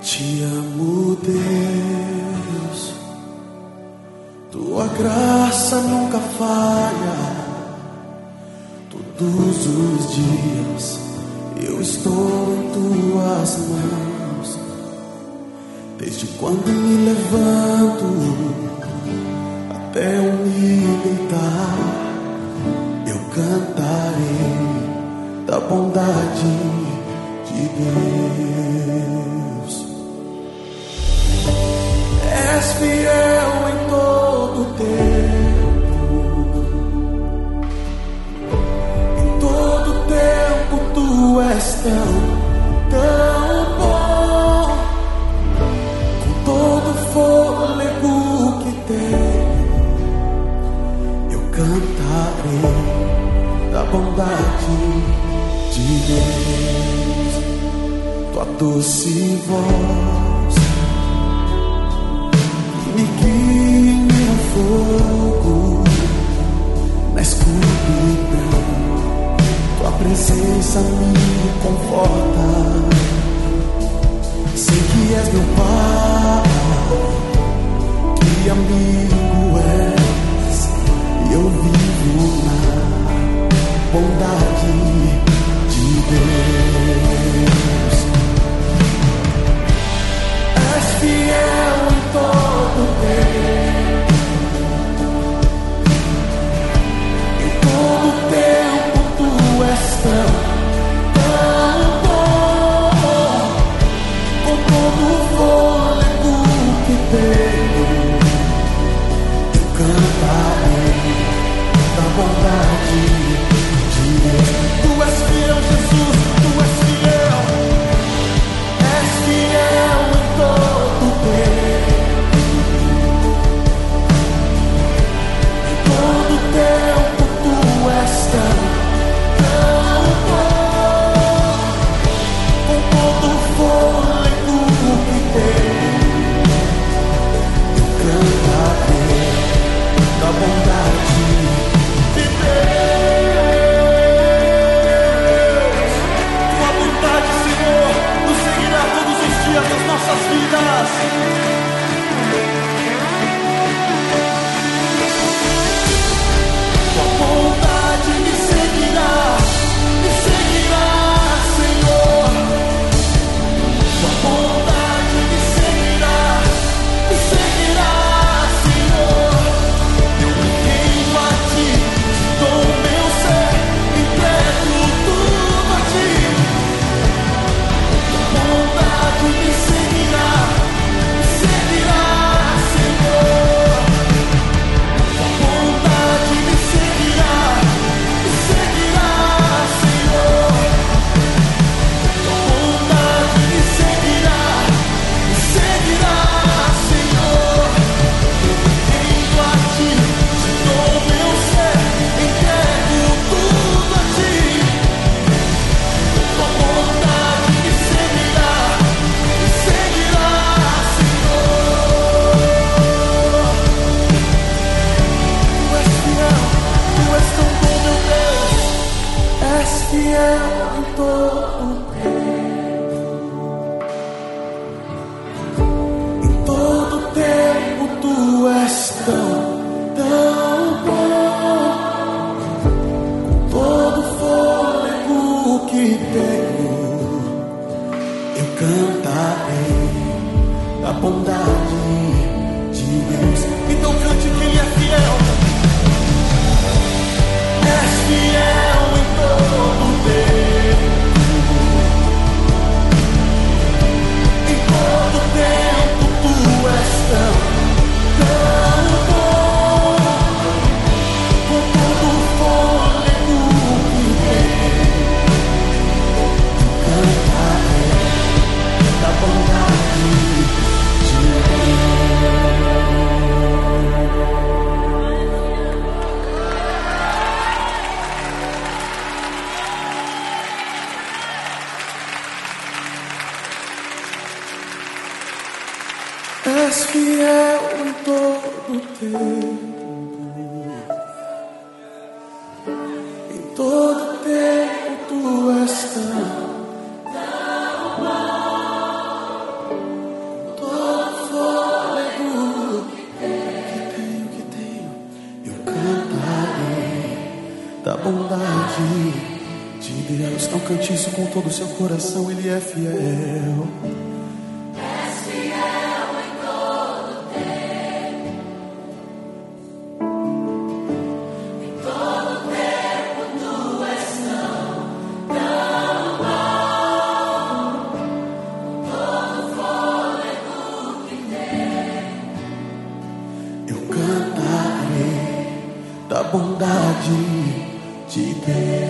Te amo, Deus, tua graça nunca falha. Todos os dias eu estou em tuas mãos. Desde quando me levanto até eu me deitar, eu cantarei da bondade de Deus. És fiel em todo tempo, em todo tempo tu és tão bom. Com todo fôlego que tenho, eu cantarei da bondade de Deus. Tua doce voz me guia em meu fogo, na escuridão. Tua presença me conforta. Sei que és meu Pai, que amigo és, e eu vivo na bondade de Deus. És fiel em todo tempo, em todo tempo tu és tão bom. Com todo o fôlego que tenho, eu cantarei da bondade de Deus. Tu és fiel, Jesus, tu és fiel. És fiel em todo tempo, em todo tempo tu és tão bom. Com todo o fôlego que tenho, eu cantarei da bondade de Deus. Tua bondade, Senhor, nos seguirá todos os dias das nossas vidas. Tua bondade me seguirá, Senhor. Tua bondade me seguirá, Senhor. Eu me rendo a ti, te dou o meu ser, entrego tudo a ti. Tua bondade me seguirá, Senhor. Tua bondade me seguirá, Senhor. Tua bondade me seguirá, Senhor. Eu me rendo a ti, te dou o meu ser, entrego tudo a ti. Tua bondade me seguirá, Senhor. Tu és fiel, tu és tão bom, meu Deus. És fiel em todo tempo, em todo tempo tu és tão bom. Com todo fôlego que tenho, eu cantarei da bondade de Deus. Então cante que Ele é fiel. És fiel em todo tempo, em todo tempo tu és tão bom. Com todo o fôlego que tenho, eu cantarei da bondade de Deus. És fiel em todo tempo, em todo tempo tu és tão isso com todo o seu coração, Ele é fiel. És fiel em todo tempo. Em todo tempo tu és tão bom. Todo fôlego que tem. Eu cantarei da bondade de Deus.